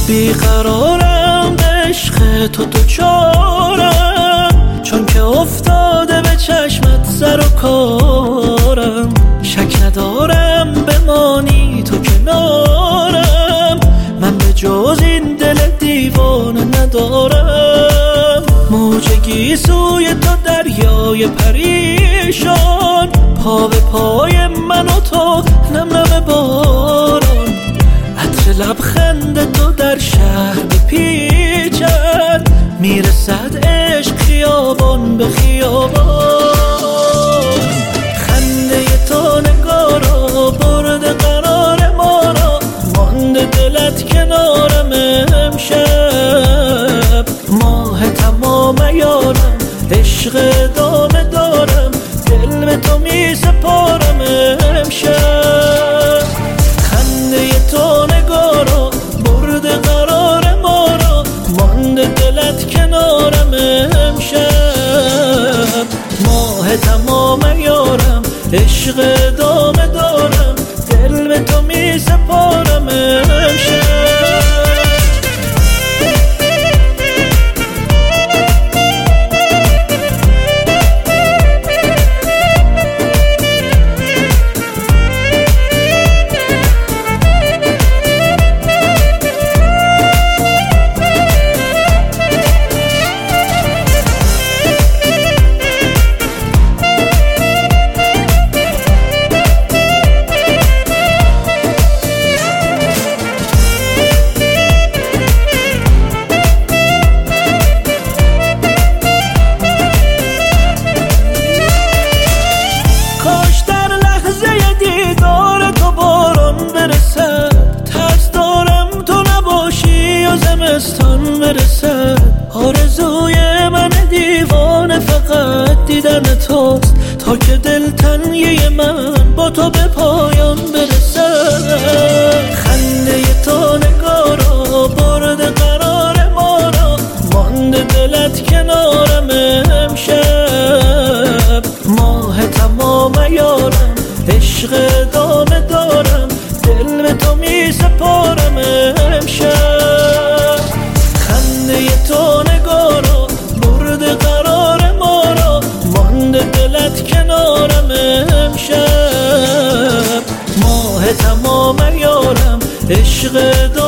بیقرارم به عشق تو دوچارم، چون که افتاده به چشمت سر و کارم. شک ندارم بمانی تو کنارم، من به جز این دل دیوانه ندارم. موج گیسوی تو دریای پریشان، پا به پای من و تو نم نم باران. عطر لبخند تو در شهر بپیچد، میرسد عشق خیابان به خیابان. خنده تو نگارا برده قرار ما را، مانده دلت کنارم امشب. ماه تمام یارم عشق ادامه دارم، دل به تو می سپارم امشب. خنده تو نگارا برده قرار ما را، مانده دلت کنارم امشب. ماه تمام یارم عشق ادامه دارم، دل به تو می سپارم امشب. زمستان برسد، آرزوی من دیوانه فقط دیدن توست، تا که دلتنگی من با تو به پایان برسد. خنده تو نگارا برده قرار ما را، مانده دلت کنارم امشب. ماه تمام یارم عشق ادامه دارم، دل به تو می سپارم امشب. خنده تو نگارا برده قرار ما را، مانده دلت کنارم امشب. ماه تمام یارم عشق